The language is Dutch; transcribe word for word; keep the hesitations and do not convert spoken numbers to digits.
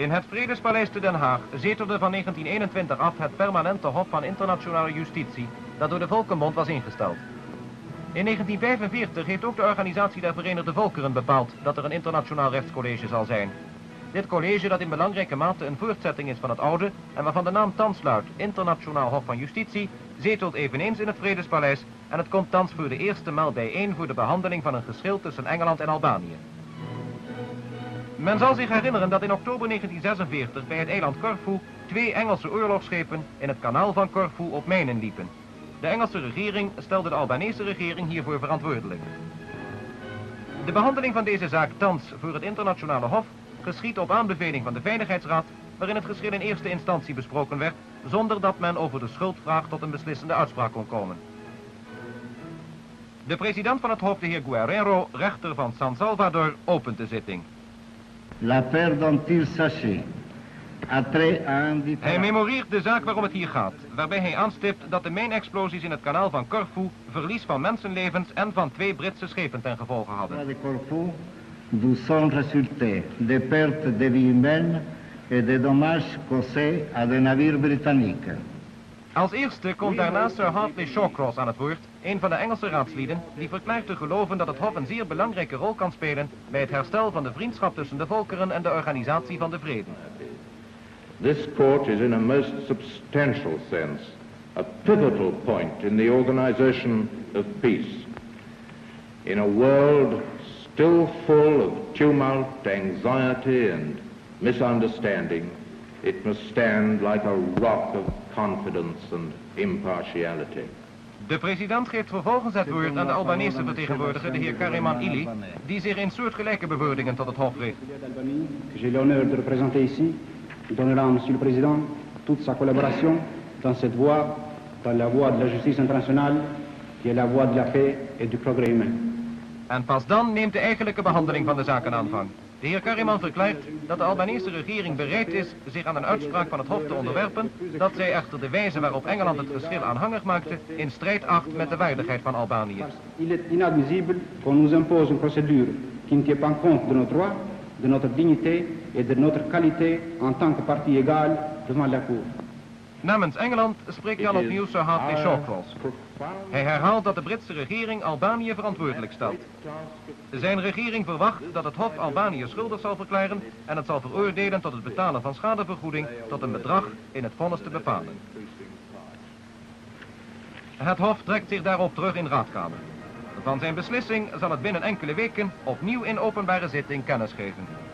In het Vredespaleis te Den Haag zetelde van negentien eenentwintig af het permanente Hof van Internationale Justitie, dat door de Volkenbond was ingesteld. In negentien vijfenveertig heeft ook de Organisatie der Verenigde Volkeren bepaald dat er een internationaal rechtscollege zal zijn. Dit college, dat in belangrijke mate een voortzetting is van het oude en waarvan de naam thans luidt Internationaal Hof van Justitie, zetelt eveneens in het Vredespaleis en het komt thans voor de eerste maal bijeen voor de behandeling van een geschil tussen Engeland en Albanië. Men zal zich herinneren dat in oktober negentien zesenveertig bij het eiland Corfu twee Engelse oorlogsschepen in het kanaal van Corfu op mijnen liepen. De Engelse regering stelde de Albanese regering hiervoor verantwoordelijk. De behandeling van deze zaak thans voor het internationale hof geschiet op aanbeveling van de Veiligheidsraad, waarin het geschil in eerste instantie besproken werd, zonder dat men over de schuldvraag tot een beslissende uitspraak kon komen. De president van het hof, de heer Guerrero, rechter van San Salvador, opent de zitting. L'affaire dont il s'agit a trait à un dit... Hij memoreert de zaak waarom het hier gaat, waarbij hij aanstipt dat de mijnexplosies in het kanaal van Corfu verlies van mensenlevens en van twee Britse schepen ten gevolge hadden. de Corfu, d'où sont résultés des pertes de vies humaines et des dommages causés à des navires britanniques. Als eerste komt daarna Sir Hartley Shawcross aan het woord, een van de Engelse raadslieden, die verklaart te geloven dat het Hof een zeer belangrijke rol kan spelen bij het herstel van de vriendschap tussen de volkeren en de organisatie van de vrede. This court is in a most substantial sense a pivotal point in the organization of peace. In a world still full of tumult, anxiety and misunderstanding, it must stand like a rock of confidence and impartiality. De president geeft vervolgens het woord aan de Albanese vertegenwoordiger, de heer Kariman Ili, die zich in soortgelijke bewoordingen tot het hof richt. J'ai l'honneur de représenter ici, donnera à Monsieur le Président toute sa collaboration dans cette voie, dans la voie de la justice internationale, qui est la voie de la paix et du progrès humain. En pas dan neemt de eigenlijke behandeling van de zaken aanvang. De heer Kariman verklaart dat de Albanese regering bereid is zich aan een uitspraak van het Hof te onderwerpen, dat zij echter de wijze waarop Engeland het geschil aanhangig maakte in strijd acht met de waardigheid van Albanië. Il est inadmissible qu'on nous impose une procédure qui ne tient pas compte de nos droits, de notre dignité et de notre qualité en tant que partie égale devant la Cour. Namens Engeland spreekt dan opnieuw Sir Hartley Shawcross. Hij herhaalt dat de Britse regering Albanië verantwoordelijk stelt. Zijn regering verwacht dat het Hof Albanië schuldig zal verklaren en het zal veroordelen tot het betalen van schadevergoeding tot een bedrag in het vonnis te bepalen. Het Hof trekt zich daarop terug in raadkamer. Van zijn beslissing zal het binnen enkele weken opnieuw in openbare zitting kennis geven.